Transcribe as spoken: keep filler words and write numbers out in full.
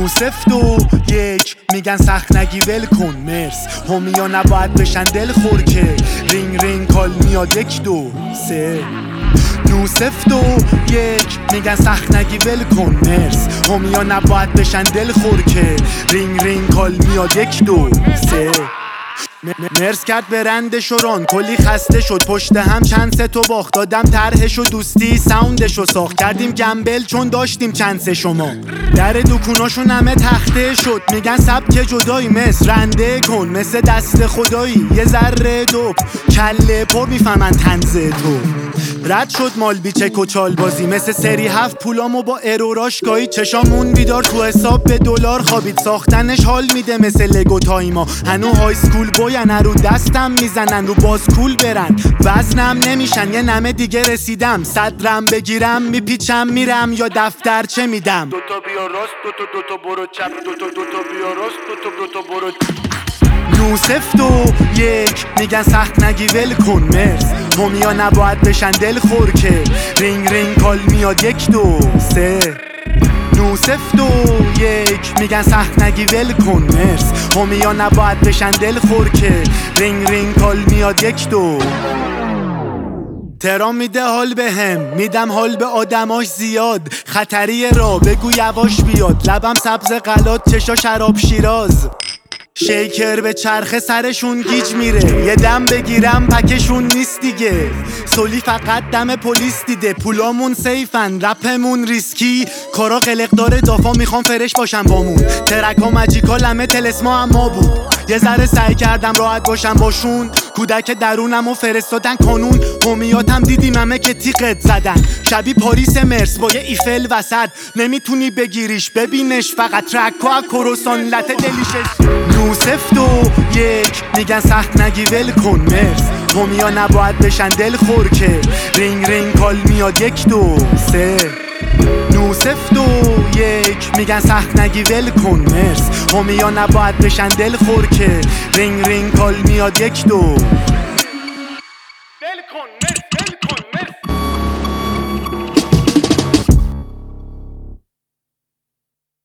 نو سفت و یک میگن سخت نگی ول کن مرس. همیا نباید بشن دل خور که رینگ رینگ کال میاد یک دو سه. نو سفت و یک میگن سخت نگی ول کن مرس. همیا نباید بشن دل خور که رینگ رینگ کال میاد یک دو سه. مرس کرد برند شوران کلی خسته شد پشت هم چند سه تو باخت دادم طرحش و دوستی ساوندش و ساخت کردیم گمبل چون داشتیم چند سه شما. در دکوناشون همه تخته شد میگن سبک جدایی مس رنده کن مثل دست خدایی یه ذره دوب کله پر میفهمن طنز تو. رد شد مال بیچک و چال بازی مثل سری هفت پولامو با اروراش گاهی چشامون بیدار تو حساب به دلار خوابید ساختنش حال میده مثل لگو تایما. هنو های سکول باین رو دستم میزنن رو باز کول برن وزنم نمیشن یه نمه دیگه رسیدم صدرم بگیرم میپیچم میرم یا دفتر چه میدم. دوتا بیا راست دوتا دوتا برو چپ دوتا دوتا بیا راست دوتا دوتا برو. نو سفت و یک میگن سخت نگی ول کن مرس. همیا نباید بشن دل خور که رینگ رینگ کال میاد یک دو سه. نو سفت و یک میگن سخت نگی ول کن مرس. همیا نباید بشن دل خور که رینگ رینگ کال میاد یک دو. ترام میده حال به هم میدم حال به آدماش زیاد خطری را بگو یواش بیاد لبم سبز غلات چشا شراب شیراز. شیکر به چرخه سرشون گیج میره یه دم بگیرم پکشون نیست دیگه. سولی فقط دم پلیس دیده پولامون سیفن رپمون ریسکی کارا قلق داره دافا میخوام فرش باشم بامون. ترکا مجیکا لمه تلسما اما بود یه ذره سعی کردم راحت باشم باشون. کودک درونم و فرستادن کانون همیاتم دیدیم همه که تیقت زدن شبی پاریس مرس با یه ایفل وسط نمیتونی بگیریش ببینش فقط ترکا کروسان لته دلیشش. نو سفت و یک میگن سخت نگی ول کن مرس. همیا نباید بشن دل خور که رینگ رینگ کال میاد یک دو سه. نو سفت و یک میگن سخت نگی ول کن مرس. همیا نباید بشن دل خور که رینگ رینگ کال میاد یک دو